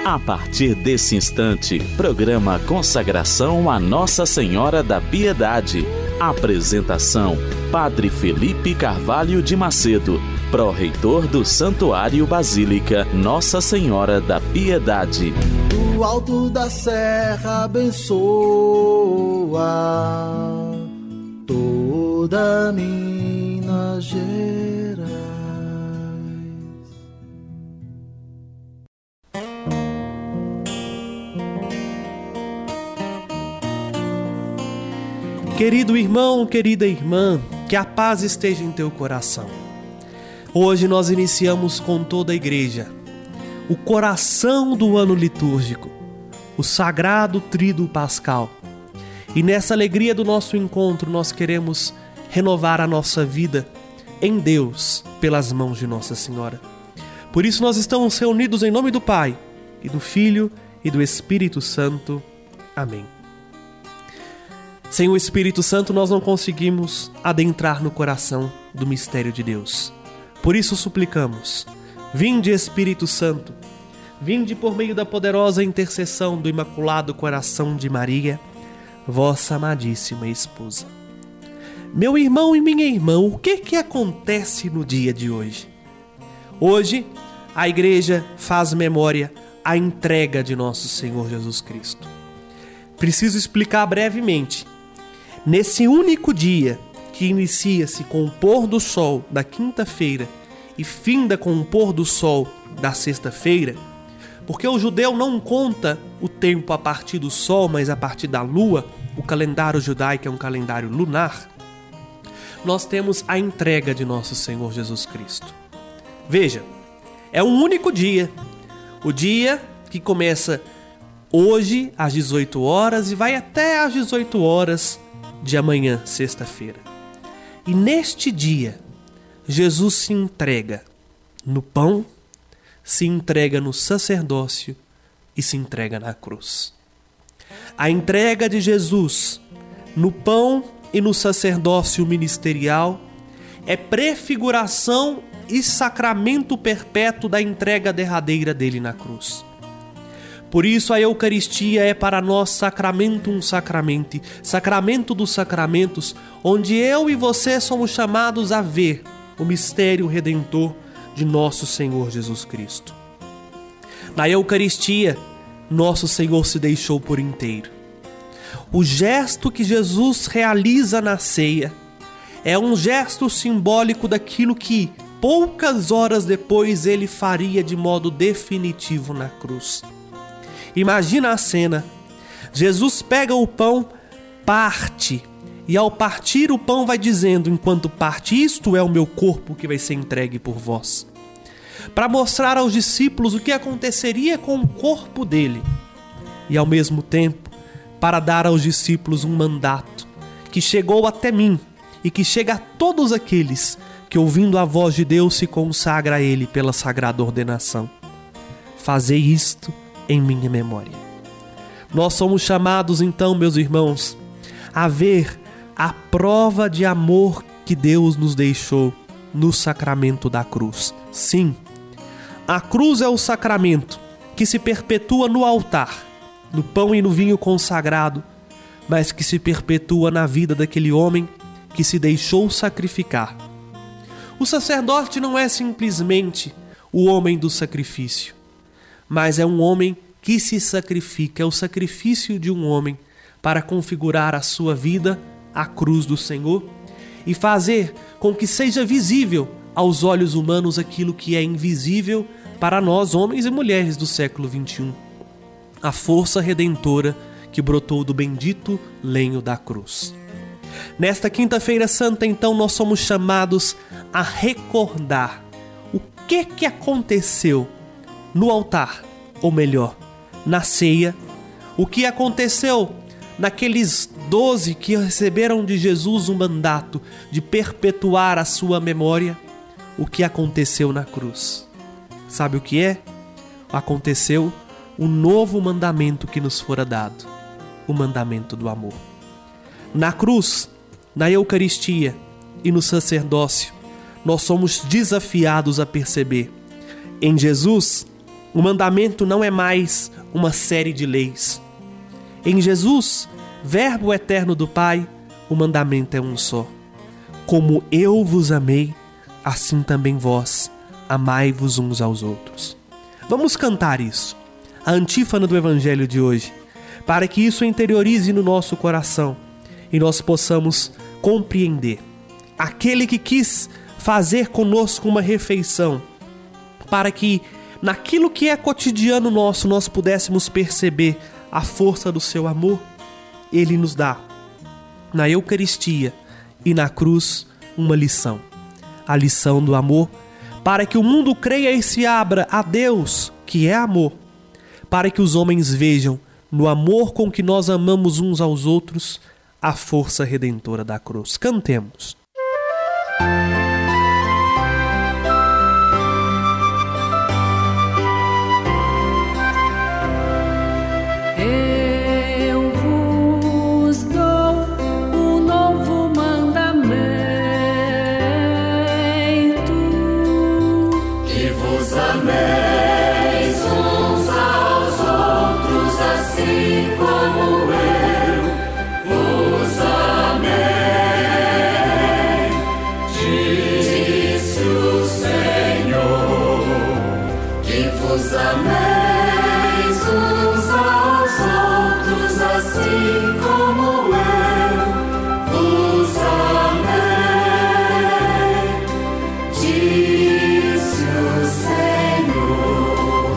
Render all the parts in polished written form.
A partir desse instante, programa Consagração a Nossa Senhora da Piedade. Apresentação: Padre Felipe Carvalho de Macedo, pró-reitor do Santuário Basílica Nossa Senhora da Piedade. Do alto da serra abençoa toda Minas Gerais. Querido irmão, querida irmã, que a paz esteja em teu coração. Hoje nós iniciamos com toda a igreja o coração do ano litúrgico, o sagrado tríduo pascal. E nessa alegria do nosso encontro nós queremos renovar a nossa vida em Deus pelas mãos de Nossa Senhora. Por isso nós estamos reunidos em nome do Pai, e do Filho e do Espírito Santo. Amém. Sem o Espírito Santo nós não conseguimos adentrar no coração do mistério de Deus. Por isso suplicamos: vinde Espírito Santo, vinde por meio da poderosa intercessão do Imaculado Coração de Maria, vossa amadíssima esposa. Meu irmão e minha irmã, o que acontece no dia de hoje? Hoje a igreja faz memória à entrega de nosso Senhor Jesus Cristo. Preciso explicar brevemente. Nesse único dia que inicia-se com o pôr do sol da quinta-feira e finda com o pôr do sol da sexta-feira, porque o judeu não conta o tempo a partir do sol, mas a partir da lua, o calendário judaico é um calendário lunar, nós temos a entrega de nosso Senhor Jesus Cristo. Veja, é um único dia, o dia que começa hoje às 18 horas e vai até às 18 horas de amanhã, sexta-feira. E neste dia, Jesus se entrega no pão, se entrega no sacerdócio e se entrega na cruz. A entrega de Jesus no pão e no sacerdócio ministerial é prefiguração e sacramento perpétuo da entrega derradeira dele na cruz. Por isso a Eucaristia é para nós sacramentum sacramenti, sacramento dos sacramentos, onde eu e você somos chamados a ver o mistério redentor de nosso Senhor Jesus Cristo. Na Eucaristia, nosso Senhor se deixou por inteiro. O gesto que Jesus realiza na ceia é um gesto simbólico daquilo que, poucas horas depois, ele faria de modo definitivo na cruz. Imagina a cena. Jesus pega o pão, parte, e ao partir o pão vai dizendo, enquanto parte: isto é o meu corpo que vai ser entregue por vós. Para mostrar aos discípulos o que aconteceria com o corpo dele. E ao mesmo tempo, para dar aos discípulos um mandato que chegou até mim e que chega a todos aqueles que, ouvindo a voz de Deus, se consagra a ele pela sagrada ordenação. Fazei isto em minha memória. Nós somos chamados então, meus irmãos, a ver a prova de amor que Deus nos deixou no sacramento da cruz. Sim, a cruz é o sacramento que se perpetua no altar, no pão e no vinho consagrado, mas que se perpetua na vida daquele homem que se deixou sacrificar. O sacerdote não é simplesmente o homem do sacrifício, mas é um homem que se sacrifica, é o sacrifício de um homem para configurar a sua vida à cruz do Senhor e fazer com que seja visível aos olhos humanos aquilo que é invisível para nós, homens e mulheres do século XXI. A força redentora que brotou do bendito lenho da cruz. Nesta quinta-feira santa, então, nós somos chamados a recordar o que aconteceu no altar, ou melhor, na ceia, o que aconteceu naqueles 12 que receberam de Jesus um mandato de perpetuar a sua memória, o que aconteceu na cruz. Sabe o que é? Aconteceu o novo mandamento que nos fora dado, o mandamento do amor. Na cruz, na Eucaristia e no sacerdócio, nós somos desafiados a perceber em Jesus O mandamento não é mais uma série de leis. Em Jesus, Verbo eterno do Pai, o mandamento é um só. Como eu vos amei, assim também vós, amai-vos uns aos outros. Vamos cantar isso, a antífona do Evangelho de hoje, para que isso interiorize no nosso coração e nós possamos compreender. Aquele que quis fazer conosco uma refeição, para que naquilo que é cotidiano nosso nós pudéssemos perceber a força do seu amor, Ele nos dá, na Eucaristia e na cruz, uma lição. A lição do amor, para que o mundo creia e se abra a Deus, que é amor, para que os homens vejam no amor com que nós amamos uns aos outros a força redentora da cruz. Cantemos. Eu vos dou um novo mandamento, que vos ameis uns aos outros, assim como eu vos amei, disse o Senhor, que vos ameis uns aos outros, assim como eu vos amei, disse o Senhor.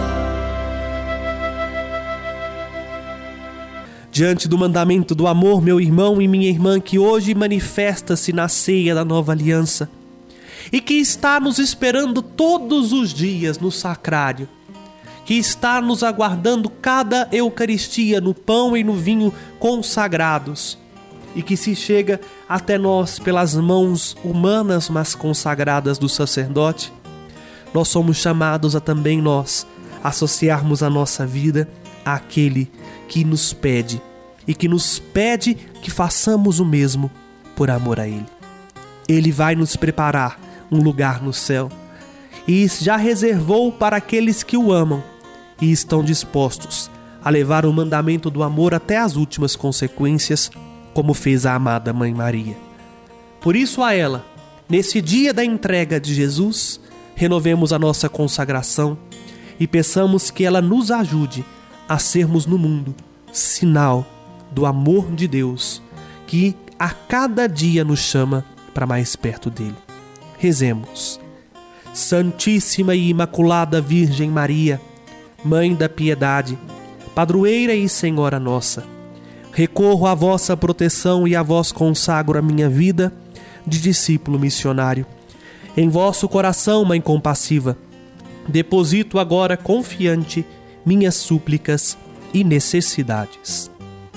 Diante do mandamento do amor, meu irmão e minha irmã, que hoje manifesta-se na ceia da nova aliança e que está nos esperando todos os dias no sacrário, que está nos aguardando cada Eucaristia no pão e no vinho consagrados e que se chega até nós pelas mãos humanas, mas consagradas do sacerdote, nós somos chamados a também nós associarmos a nossa vida àquele que nos pede e que nos pede que façamos o mesmo por amor a Ele. Ele vai nos preparar um lugar no céu e já reservou para aqueles que o amam e estão dispostos a levar o mandamento do amor até as últimas consequências, como fez a amada Mãe Maria. Por isso a ela, nesse dia da entrega de Jesus, renovemos a nossa consagração e peçamos que ela nos ajude a sermos no mundo sinal do amor de Deus, que a cada dia nos chama para mais perto dele. Rezemos. Santíssima e Imaculada Virgem Maria, Mãe da piedade, padroeira e Senhora nossa, recorro à vossa proteção e a vós consagro a minha vida de discípulo missionário. Em vosso coração, Mãe compassiva, deposito agora confiante minhas súplicas e necessidades.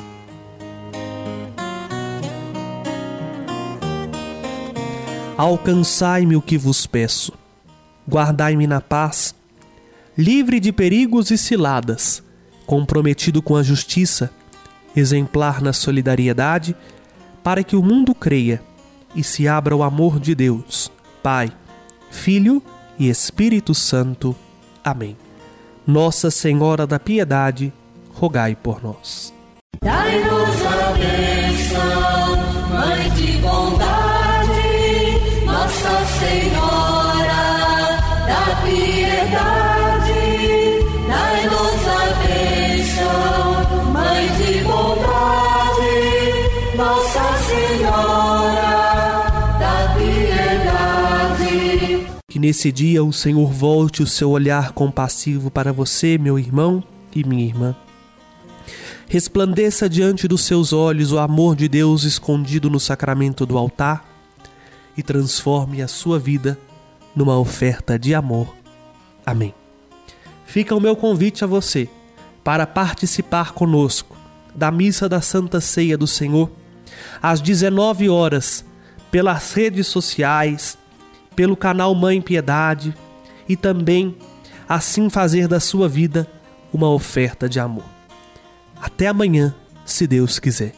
Alcançai-me o que vos peço, guardai-me na paz, livre de perigos e ciladas, comprometido com a justiça, exemplar na solidariedade, para que o mundo creia e se abra ao amor de Deus, Pai, Filho e Espírito Santo. Amém. Nossa Senhora da Piedade, rogai por nós. Dai-nos a bênção, Mãe de bondade, Nossa Senhora da Piedade. Dai-nos a bênção, Mãe de bondade, Nossa Senhora da Piedade. Que nesse dia o Senhor volte o seu olhar compassivo para você, meu irmão e minha irmã. Resplandeça diante dos seus olhos o amor de Deus escondido no sacramento do altar e transforme a sua vida numa oferta de amor. Amém. Fica o meu convite a você para participar conosco da Missa da Santa Ceia do Senhor às 19 horas pelas redes sociais, pelo canal Mãe Piedade e também assim fazer da sua vida uma oferta de amor. Até amanhã, se Deus quiser.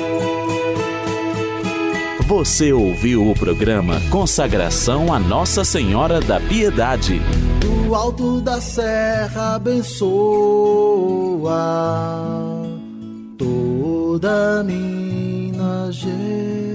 Você ouviu o programa Consagração a Nossa Senhora da Piedade. do alto da serra abençoa toda Minas Gerais.